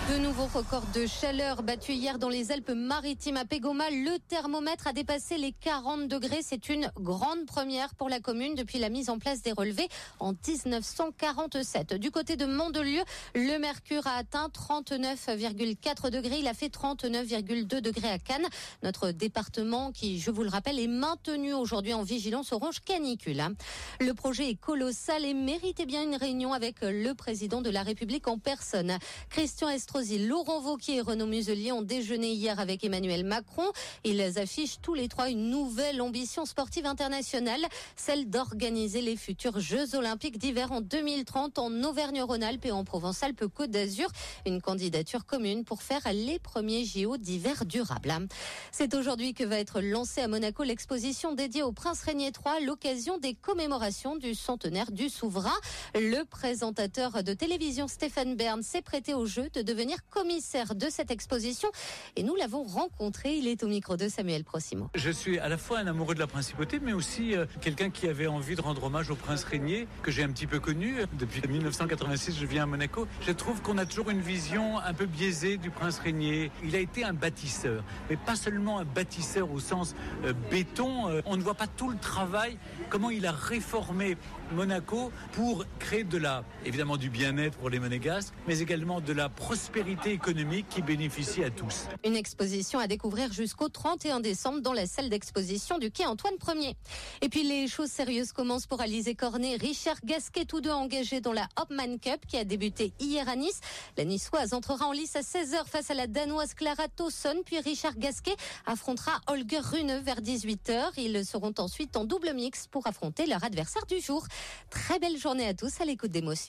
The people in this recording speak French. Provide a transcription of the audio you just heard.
De nouveaux records de chaleur battus hier dans les Alpes-Maritimes à Pégoma. Le thermomètre a dépassé les 40 degrés. C'est une grande première pour la commune depuis la mise en place des relevés en 1947. Du côté de Mandelieu, le mercure a atteint 39,4 degrés. Il a fait 39,2 degrés à Cannes. Notre département qui, je vous le rappelle, est maintenu aujourd'hui en vigilance orange canicule. Le projet est colossal et méritait bien une réunion avec le président de la République en personne. Christian Estrosi, Laurent Wauquiez et Renaud Muselier ont déjeuné hier avec Emmanuel Macron. Ils affichent tous les trois une nouvelle ambition sportive internationale, celle d'organiser les futurs Jeux Olympiques d'hiver en 2030 en Auvergne-Rhône-Alpes et en Provence-Alpes-Côte d'Azur. Une candidature commune pour faire les premiers JO d'hiver durables. C'est aujourd'hui que va être lancée à Monaco l'exposition dédiée au prince Régnier III à l'occasion des commémorations du centenaire du souverain. Le présentateur de télévision Stéphane Bern s'est prêté au jeu de devenir commissaire de cette exposition et nous l'avons rencontré. Il est au micro de Samuel Procimo. Je suis à la fois un amoureux de la principauté mais aussi quelqu'un qui avait envie de rendre hommage au prince Régnier que j'ai un petit peu connu. Depuis 1986, je viens à Monaco. Je trouve qu'on a toujours une vision un peu biaisée du prince Régnier. Il a été un bâtisseur, mais pas seulement un bâtisseur au sens béton. On ne voit pas tout le travail, comment il a réformé Monaco pour créer évidemment du bien-être pour les Monégasques, mais également de la prospérité économique qui bénéficie à tous. Une exposition à découvrir jusqu'au 31 décembre dans la salle d'exposition du quai Antoine Ier. Et puis les choses sérieuses commencent pour Alizé Cornet et Richard Gasquet, tous deux engagés dans la Hopman Cup qui a débuté hier à Nice. La Niçoise entrera en lice à 16h face à la Danoise Clara Tauson, puis Richard Gasquet affrontera Holger Rune vers 18h. Ils seront ensuite en double mix pour affronter leur adversaire du jour. Très belle journée à tous à l'écoute d'Émotion.